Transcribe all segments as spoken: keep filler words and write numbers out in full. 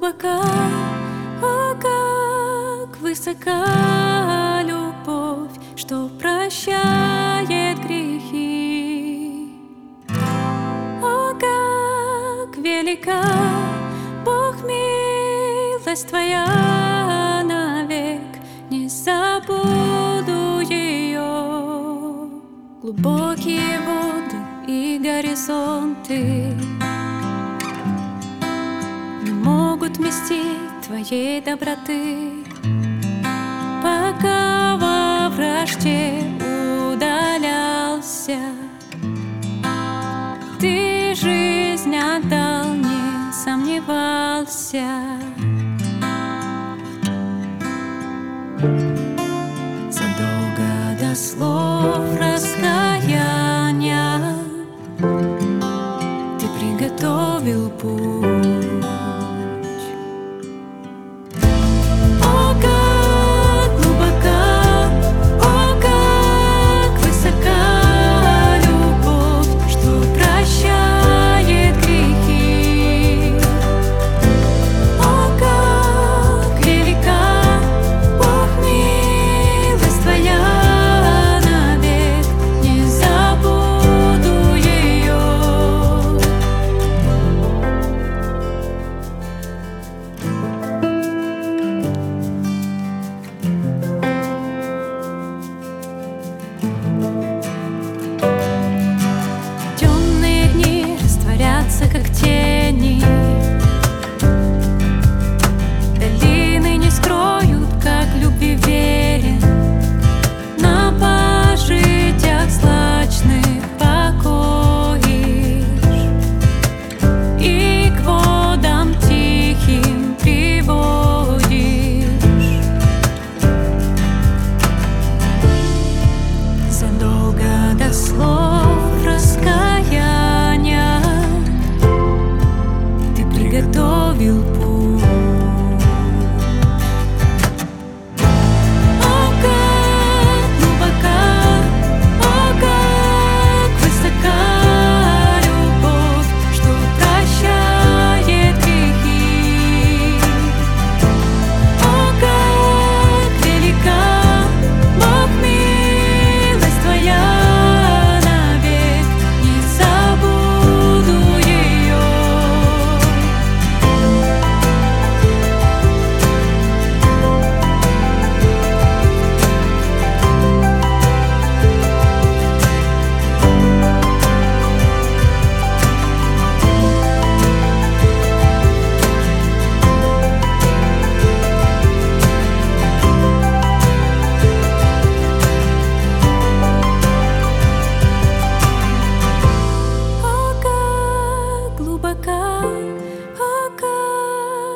глубока, о, как высока любовь, что прощает грехи. О, как велика, Бог, милость Твоя навек, не забуду ее. Глубокие воды и горизонты не могут вместить Твоей доброты. Пока во вражде удалялся, Ты жизнь отдал, не сомневался. Задолго до слов раскаяния Ты приготовил путь. Как тени, долины не скроют, как любви верен. На пажитях злачных покоишь и к водам тихим приводишь. Задолго до слов раскаяния готовил путь. О, как глубока, о, как высока любовь, что прощает грехи. О, как велика, Бог, милость Твоя навек, не забуду ее.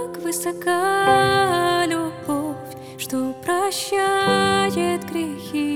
Высока любовь, что прощает грехи.